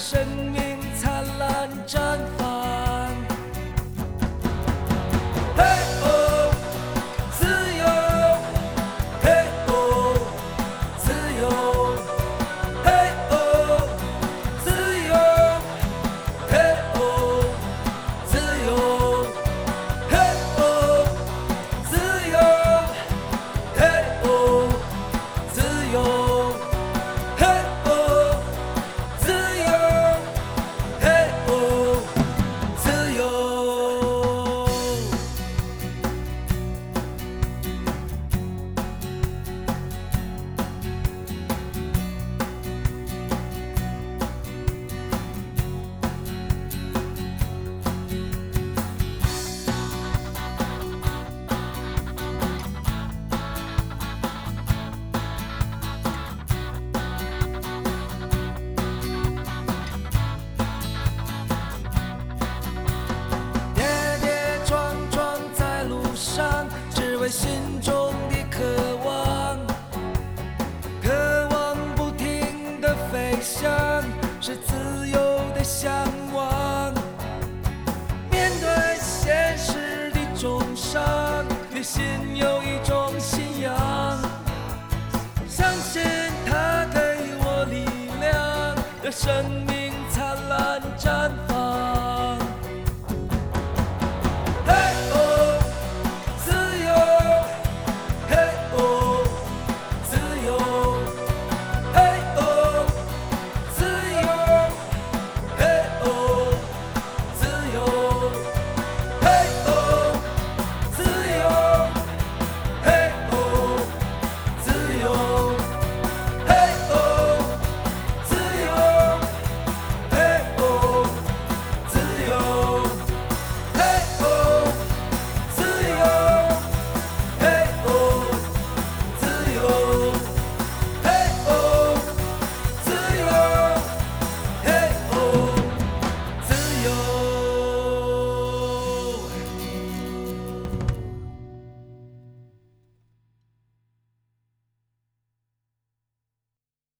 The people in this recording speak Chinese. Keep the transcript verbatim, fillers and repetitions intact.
生命灿烂绽放。嘿哦，自由，嘿哦，自由，嘿哦，自由，嘿哦，自由，嘿哦，自由，嘿哦，自由，嘿哦，自由，嘿哦，自由。跌跌撞撞在路上，只为心中的渴望，渴望不停地飞翔，是自由的向往。面对现实的重伤，内心有一种信仰，相信它给我力量，让生命灿烂绽放。